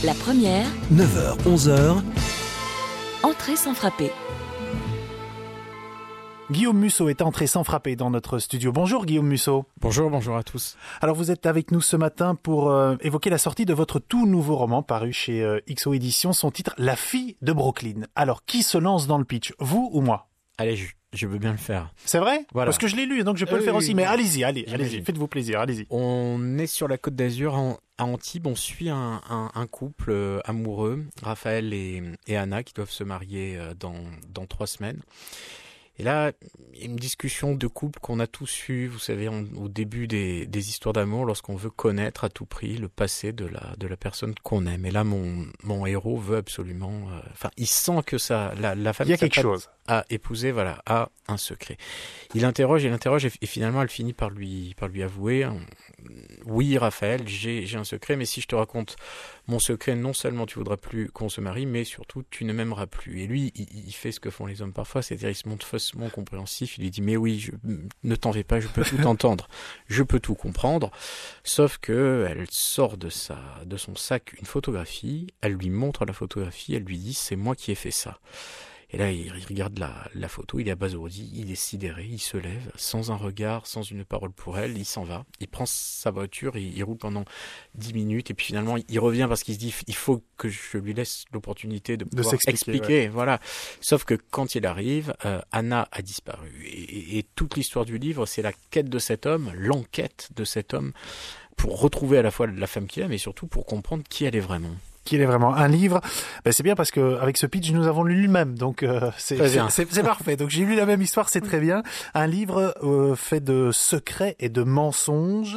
La première, 9h, 11h, entrée sans frapper. Guillaume Musso est entré sans frapper dans notre studio. Bonjour Guillaume Musso. Bonjour à tous. Alors vous êtes avec nous ce matin pour évoquer la sortie de votre tout nouveau roman paru chez XO Éditions, son titre La fille de Brooklyn. Alors qui se lance dans le pitch, vous ou moi? Allez, je veux bien le faire. C'est vrai? Voilà. Parce que je l'ai lu, donc je peux le faire aussi. Mais allez-y, faites-vous plaisir, allez-y. On est sur la Côte d'Azur à Antibes, on suit un couple amoureux, Raphaël et Anna, qui doivent se marier dans 3 semaines. Et là, il y a une discussion de couple qu'on a tous eu, vous savez, au début des histoires d'amour, lorsqu'on veut connaître à tout prix le passé de la personne qu'on aime. Et là, mon héros veut absolument... il sent que la femme il y a quelque chose à épouser, a un secret. Il interroge et finalement, elle finit par lui avouer... Oui, Raphaël, j'ai un secret, mais si je te raconte mon secret, non seulement tu voudras plus qu'on se marie, mais surtout tu ne m'aimeras plus. Et lui, il fait ce que font les hommes parfois, c'est-à-dire il se montre faussement compréhensif, il lui dit mais oui, ne t'en fais pas, je peux tout entendre, je peux tout comprendre, sauf que elle sort de son sac une photographie, elle lui montre la photographie, elle lui dit c'est moi qui ai fait ça. Et là, il regarde la photo, il est abasourdi, il est sidéré, il se lève, sans un regard, sans une parole pour elle, il s'en va. Il prend sa voiture, il roule pendant 10 minutes, et puis finalement, il revient parce qu'il se dit, il faut que je lui laisse l'opportunité de pouvoir expliquer. Ouais. Voilà. Sauf que quand il arrive, Anna a disparu. Et toute l'histoire du livre, c'est la quête de cet homme, l'enquête de cet homme, pour retrouver à la fois la femme qu'il aime, mais surtout pour comprendre qui elle est vraiment. Qu'il est vraiment un livre, c'est bien parce que avec ce pitch nous avons lu le même, donc c'est parfait. Donc j'ai lu la même histoire, c'est très bien. Un livre fait de secrets et de mensonges.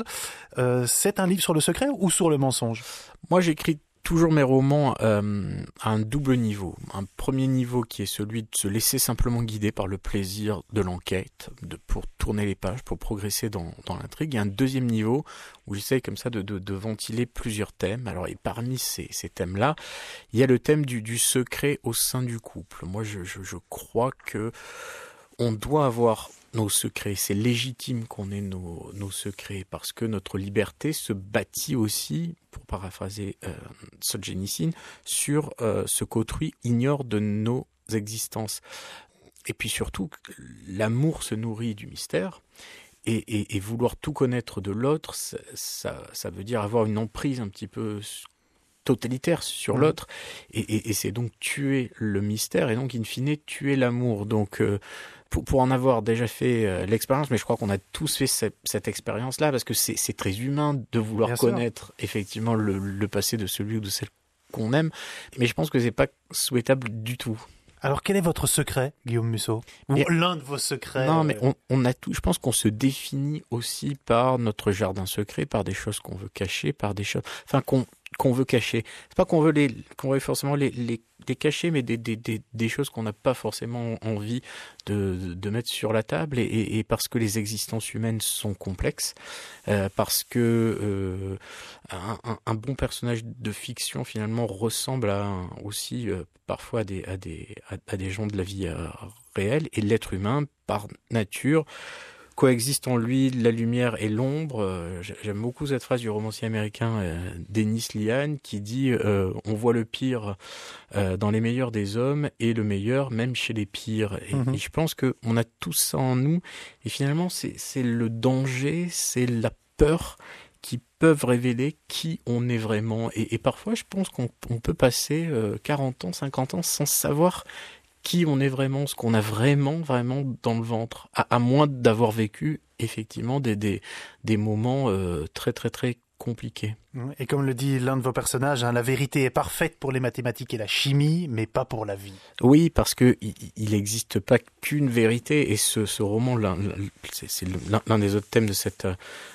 C'est un livre sur le secret ou sur le mensonge? Moi j'écris toujours mes romans à un double niveau. Un premier niveau qui est celui de se laisser simplement guider par le plaisir de l'enquête, pour tourner les pages, pour progresser dans l'intrigue. Et un deuxième niveau où j'essaye comme ça de ventiler plusieurs thèmes. Alors, et parmi ces thèmes-là, il y a le thème du secret au sein du couple. Moi, je crois que on doit avoir nos secrets. C'est légitime qu'on ait nos secrets parce que notre liberté se bâtit aussi, pour paraphraser Solzhenitsyn, sur ce qu'autrui ignore de nos existences. Et puis surtout, l'amour se nourrit du mystère. Et vouloir tout connaître de l'autre, ça veut dire avoir une emprise un petit peu totalitaire sur l'autre. Et c'est donc tuer le mystère et donc, in fine, tuer l'amour. Donc... Pour en avoir déjà fait l'expérience, mais je crois qu'on a tous fait cette expérience-là, parce que c'est très humain de vouloir connaître effectivement le passé de celui ou de celle qu'on aime, mais je pense que c'est pas souhaitable du tout. Alors quel est votre secret, Guillaume Musso? L'un de vos secrets? Non, mais on a tout. Je pense qu'on se définit aussi par notre jardin secret, par des choses qu'on veut cacher, par des choses, qu'on veut cacher. C'est pas qu'on veut forcément les cacher, mais des choses qu'on n'a pas forcément envie de mettre sur la table, et parce que les existences humaines sont complexes, parce que un bon personnage de fiction finalement ressemble aussi parfois à des gens de la vie réelle, et l'être humain par nature coexiste en lui la lumière et l'ombre. J'aime beaucoup cette phrase du romancier américain Dennis Lehane qui dit on voit le pire dans les meilleurs des hommes et le meilleur même chez les pires. Et je pense qu'on a tout ça en nous, et finalement c'est le danger, c'est la peur qui peuvent révéler qui on est vraiment. Et parfois je pense qu'on peut passer 40 ans, 50 ans sans savoir qui on est vraiment, ce qu'on a vraiment dans le ventre, à moins d'avoir vécu effectivement des moments très très très compliqués. Et comme le dit l'un de vos personnages, la vérité est parfaite pour les mathématiques et la chimie, mais pas pour la vie. Oui, parce que il n'existe pas qu'une vérité, et ce roman, c'est l'un des autres thèmes de cette...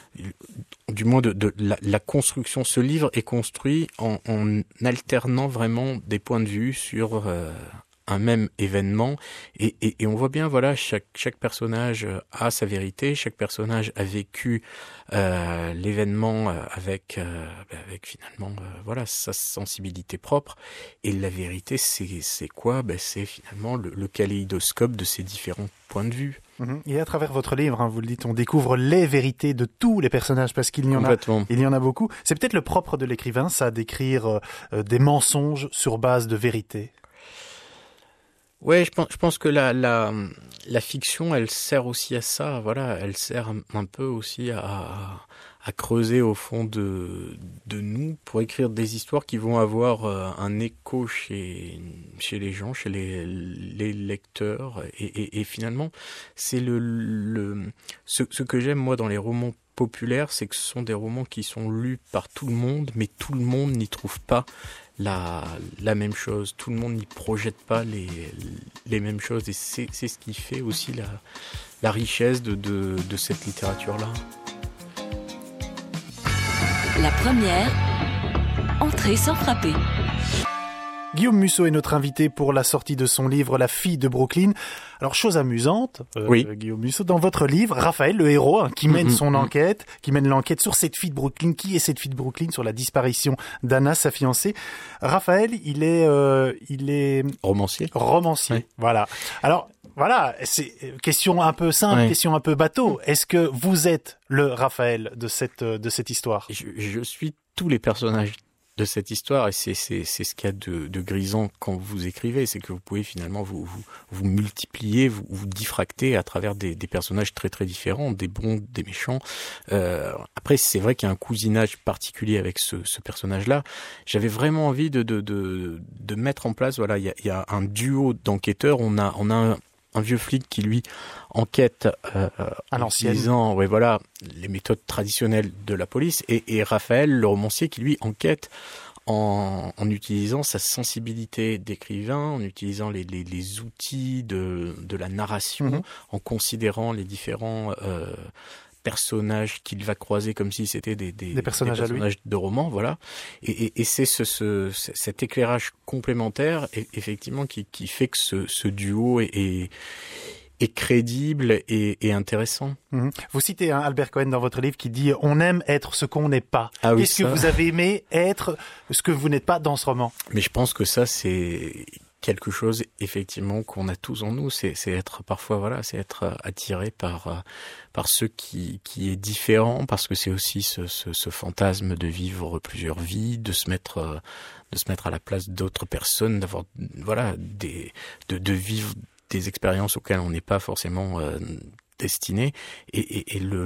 du moins de la construction. Ce livre est construit en alternant vraiment des points de vue sur un même événement et on voit bien voilà chaque personnage a sa vérité, chaque personnage a vécu l'événement avec finalement voilà sa sensibilité propre et la vérité c'est quoi? C'est finalement le kaléidoscope de ces différents points de vue. Et à travers votre livre, vous le dites, on découvre les vérités de tous les personnages parce qu'il y en a beaucoup. C'est peut-être le propre de l'écrivain, ça, d'écrire des mensonges sur base de vérité. Ouais, je pense que la fiction, elle sert aussi à ça. Voilà, elle sert un peu aussi à creuser au fond de nous pour écrire des histoires qui vont avoir un écho chez les gens, chez les lecteurs. Et finalement, c'est ce que j'aime moi dans les romans populaires, c'est que ce sont des romans qui sont lus par tout le monde, mais tout le monde n'y trouve pas la même chose. Tout le monde n'y projette pas les mêmes choses. Et c'est ce qui fait aussi la richesse de cette littérature-là. La première, entrée sans frapper. Guillaume Musso est notre invité pour la sortie de son livre La fille de Brooklyn. Alors, chose amusante, oui. Guillaume Musso, dans votre livre, Raphaël, le héros, qui mène son enquête, qui mène l'enquête sur cette fille de Brooklyn. Qui est cette fille de Brooklyn? Sur la disparition d'Anna, sa fiancée. Raphaël, il est romancier. Oui. Voilà. Alors, voilà, c'est question un peu simple, question un peu bateau. Est-ce que vous êtes le Raphaël de cette histoire? Je suis tous les personnages de cette histoire et c'est ce qu'il y a de grisant quand vous écrivez, c'est que vous pouvez finalement vous multiplier, vous diffracter à travers des personnages très très différents, des bons, des méchants. Après, c'est vrai qu'il y a un cousinage particulier avec ce personnage-là. J'avais vraiment envie de mettre en place, voilà, il y a un duo d'enquêteurs. On a un vieux flic qui lui enquête à l'ancienne, utilisant les méthodes traditionnelles de la police et Raphaël le romancier qui lui enquête en utilisant sa sensibilité d'écrivain, en utilisant les outils de la narration, en considérant les différents personnages qu'il va croiser comme si c'était des personnages de romans, voilà. Et c'est cet éclairage complémentaire, effectivement, qui fait que ce duo est crédible et intéressant. Vous citez Albert Cohen dans votre livre qui dit « On aime être ce qu'on n'est pas ». Qu'est-ce que vous avez aimé être ce que vous n'êtes pas dans ce roman? Mais je pense que ça, c'est quelque chose effectivement qu'on a tous en nous, c'est être parfois c'est être attiré par ce qui est différent, parce que c'est aussi ce fantasme de vivre plusieurs vies, de se mettre à la place d'autres personnes, d'avoir de vivre des expériences auxquelles on n'est pas forcément destiné, et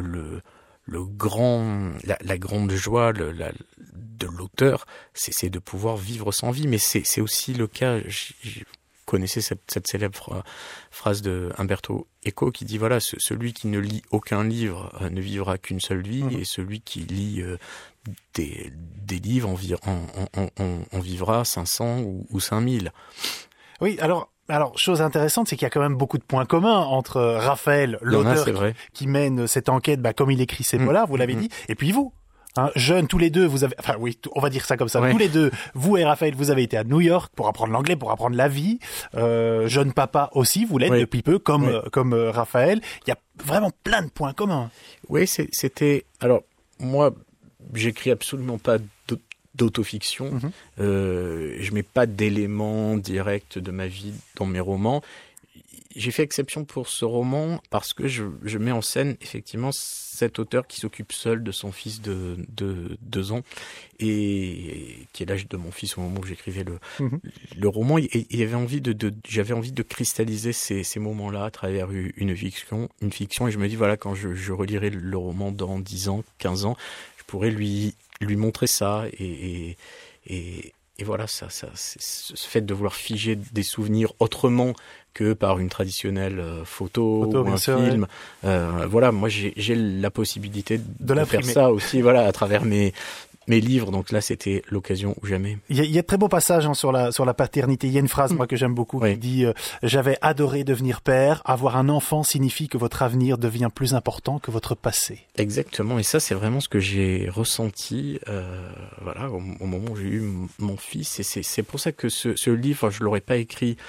la grande joie de l'auteur, c'est de pouvoir vivre sans vie. Mais c'est aussi le cas. Je connaissais cette célèbre phrase de Umberto Eco qui dit celui qui ne lit aucun livre ne vivra qu'une seule vie, et celui qui lit des livres en vivra 500 ou 5000. Oui, alors, chose intéressante, c'est qu'il y a quand même beaucoup de points communs entre Raphaël, l'auteur qui mène cette enquête, comme il écrit ses polars, vous l'avez dit, et puis vous. Jeunes, tous les deux, vous avez, on va dire ça comme ça, tous les deux, vous et Raphaël, vous avez été à New York pour apprendre l'anglais, pour apprendre la vie. Jeune papa aussi, vous l'êtes depuis peu, comme Raphaël. Il y a vraiment plein de points communs. Oui, c'était, alors, moi, j'écris absolument pas d'autofiction. Je mets pas d'éléments directs de ma vie dans mes romans. J'ai fait exception pour ce roman parce que je mets en scène effectivement cet auteur qui s'occupe seul de son fils de 2 ans et qui est l'âge de mon fils au moment où j'écrivais le roman. Et j'avais envie de cristalliser ces moments-là à travers une fiction. Et je me dis quand je relirai le roman dans 10 ans, 15 ans, je pourrais lui montrer ça et voilà, ça, ce fait de vouloir figer des souvenirs autrement que par une traditionnelle photo ou un film. Moi j'ai la possibilité de faire ça aussi, à travers mes livres. Donc là, c'était l'occasion ou jamais. Il y a de très beaux passages sur la paternité. Il y a une phrase, moi, que j'aime beaucoup, qui dit j'avais adoré devenir père. Avoir un enfant signifie que votre avenir devient plus important que votre passé. Exactement. Et ça, c'est vraiment ce que j'ai ressenti, au moment où j'ai eu mon fils. Et c'est pour ça que ce livre, je l'aurais pas écrit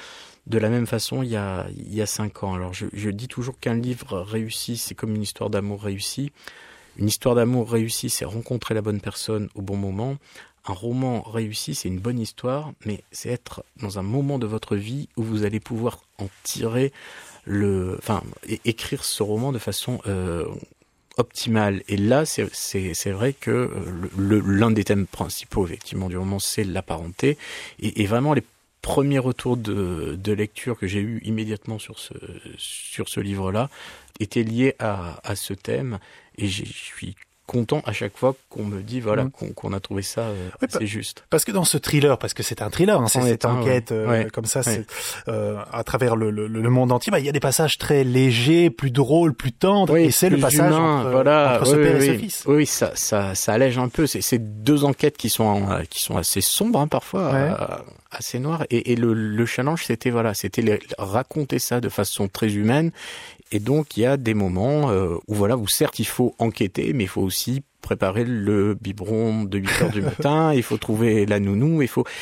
de la même façon il y a 5 ans. Alors je dis toujours qu'un livre réussi, c'est comme une histoire d'amour réussie. Une histoire d'amour réussie, c'est rencontrer la bonne personne au bon moment. Un roman réussi, c'est une bonne histoire, mais c'est être dans un moment de votre vie où vous allez pouvoir en tirer écrire ce roman de façon optimale. Et là, c'est vrai que l'un des thèmes principaux, effectivement, du roman, c'est la parenté. Et vraiment, les premiers retours de lecture que j'ai eu immédiatement sur ce livre-là étaient liés à ce thème. Et je suis content à chaque fois qu'on me dit qu'on a trouvé ça c'est juste. Parce que dans ce thriller, parce que c'est un thriller, c'est cette enquête comme ça, c'est à travers le monde entier, il y a des passages très légers, plus drôles, plus tendres, et c'est le passage entre ce père et ce fils. Oui, ça allège un peu. C'est deux enquêtes qui sont assez sombres parfois, assez noires. Et le challenge, c'était raconter ça de façon très humaine. Et donc il y a des moments où certes il faut enquêter, mais il faut aussi préparer le biberon de 8h du matin, il faut trouver la nounou,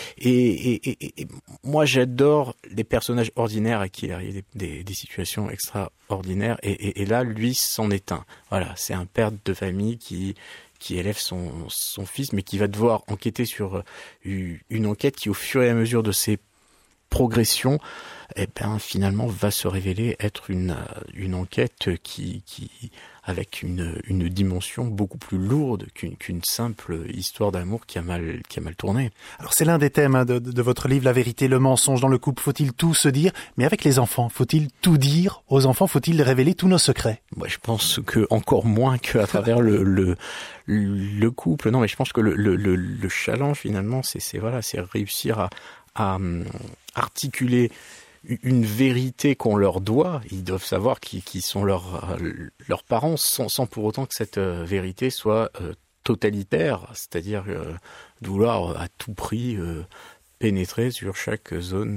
et moi j'adore les personnages ordinaires à qui il arrive des situations extraordinaires, et là lui c'en est un. Voilà, c'est un père de famille qui élève son fils, mais qui va devoir enquêter sur une enquête qui, au fur et à mesure de ses progressions, finalement va se révéler être une enquête qui avec une dimension beaucoup plus lourde qu'une simple histoire d'amour qui a mal tourné. Alors c'est l'un des thèmes de votre livre, la vérité, le mensonge dans le couple. Faut-il tout se dire? Mais avec les enfants, faut-il tout dire aux enfants? Faut-il révéler tous nos secrets? Moi, je pense que encore moins qu'à travers le couple. Non, mais je pense que le challenge finalement, c'est réussir à articuler une vérité qu'on leur doit. Ils doivent savoir qui sont leurs parents, sans pour autant que cette vérité soit totalitaire, c'est-à-dire de vouloir à tout prix pénétrer sur chaque zone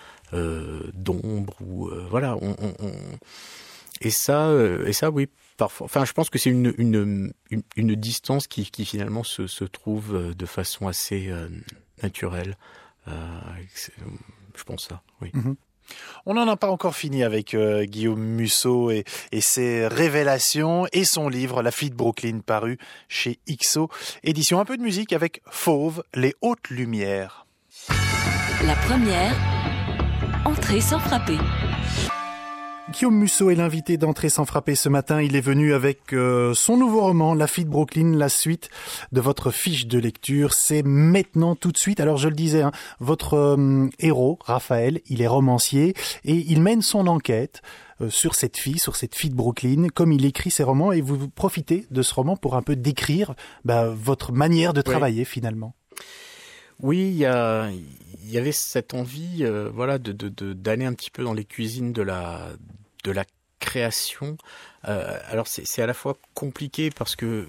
d'ombre ou et ça oui, parfois. Enfin, je pense que c'est une distance qui finalement se trouve de façon assez naturelle. Je pense ça, oui. Mm-hmm. On n'en a pas encore fini avec Guillaume Musso et ses révélations et son livre La fille de Brooklyn, paru chez XO. Édition. Un peu de musique avec Fauve, les hautes lumières. La première, entrée sans frapper. Guillaume Musso est l'invité d'Entrée sans frapper ce matin. Il est venu avec son nouveau roman, La fille de Brooklyn, la suite de votre fiche de lecture. C'est maintenant, tout de suite. Alors je le disais, votre héros, Raphaël, il est romancier et il mène son enquête sur cette fille de Brooklyn, comme il écrit ses romans, et vous profitez de ce roman pour un peu décrire votre manière de travailler finalement. Oui, il y avait cette envie, d'aller un petit peu dans les cuisines de la création. Alors c'est à la fois compliqué parce que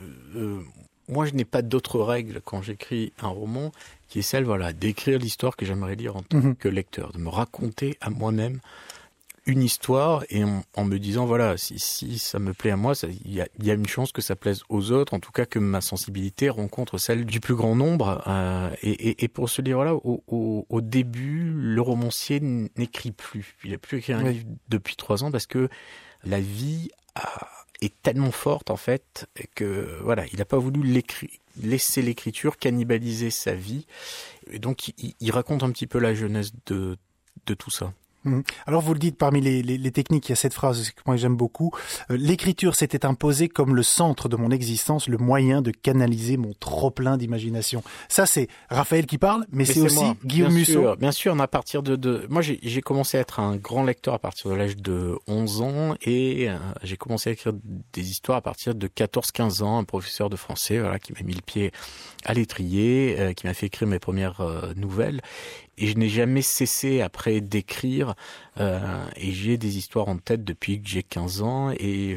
moi je n'ai pas d'autres règles quand j'écris un roman, qui est celle d'écrire l'histoire que j'aimerais lire en tant que lecteur, de me raconter à moi-même une histoire, et en me disant si ça me plaît à moi, il y a une chance que ça plaise aux autres, en tout cas que ma sensibilité rencontre celle du plus grand nombre. Et pour ce livre-là, au début, le romancier n'écrit plus. Il n'a plus écrit un livre depuis 3 ans parce que la vie est tellement forte en fait que il n'a pas voulu laisser l'écriture cannibaliser sa vie. Et donc il raconte un petit peu la jeunesse de tout ça. Alors vous le dites, parmi les techniques, il y a cette phrase que moi j'aime beaucoup. L'écriture s'était imposée comme le centre de mon existence, le moyen de canaliser mon trop-plein d'imagination. Ça, c'est Raphaël qui parle, mais c'est aussi moi, Guillaume Musso. Bien sûr, à partir moi j'ai commencé à être un grand lecteur à partir de l'âge de 11 ans, et j'ai commencé à écrire des histoires à partir de 14-15 ans. Un professeur de français qui m'a mis le pied à l'étrier, qui m'a fait écrire mes premières nouvelles. Et je n'ai jamais cessé après d'écrire, et j'ai des histoires en tête depuis que j'ai 15 ans, et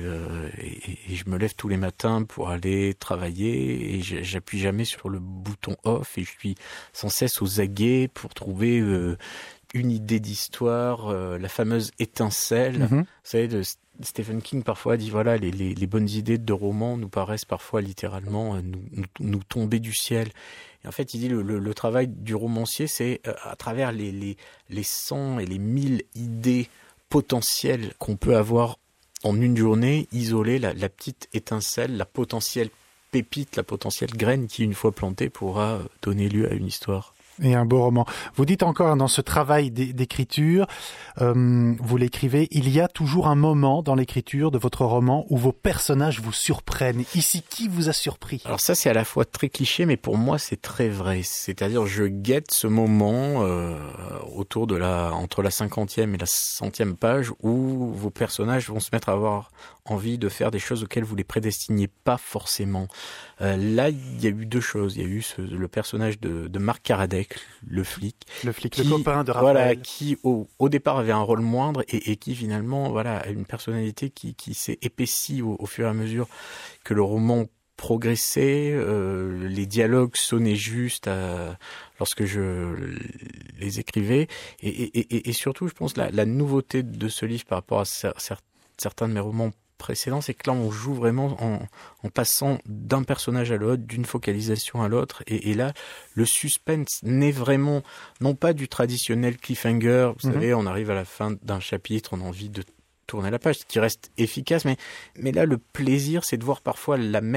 je me lève tous les matins pour aller travailler, et j'appuie jamais sur le bouton off, et je suis sans cesse aux aguets pour trouver une idée d'histoire, la fameuse étincelle. Vous savez, Stephen King parfois dit voilà, les bonnes idées de romans nous paraissent parfois littéralement nous tomber du ciel. Et en fait, il dit le travail du romancier, c'est à travers les 100 et les 1000 idées potentielles qu'on peut avoir en une journée, isoler la petite étincelle, la potentielle pépite, la potentielle graine qui, une fois plantée, pourra donner lieu à une histoire. Et un beau roman. Vous dites encore dans ce travail d'écriture, vous l'écrivez, il y a toujours un moment dans l'écriture de votre roman où vos personnages vous surprennent. Ici, qui vous a surpris ? Alors ça, c'est à la fois très cliché, mais pour moi, c'est très vrai. C'est-à-dire, je guette ce moment entre la 50e et la 100e page où vos personnages vont se mettre à avoir envie de faire des choses auxquelles vous les prédestiniez pas forcément. Là, il y a eu deux choses. Il y a eu le personnage de Marc Karadec, le flic, le copain de Raphaël. Voilà, qui au départ avait un rôle moindre et qui finalement, voilà, a une personnalité qui s'est épaissie au fur et à mesure que le roman progressait, les dialogues sonnaient juste lorsque je les écrivais et surtout, je pense, la nouveauté de ce livre par rapport à certains de mes romans précédent, c'est que là on joue vraiment en passant d'un personnage à l'autre, d'une focalisation à l'autre, et là le suspense naît vraiment non pas du traditionnel cliffhanger, vous savez, on arrive à la fin d'un chapitre, on a envie de tourner la page, ce qui reste efficace, mais là le plaisir c'est de voir parfois la même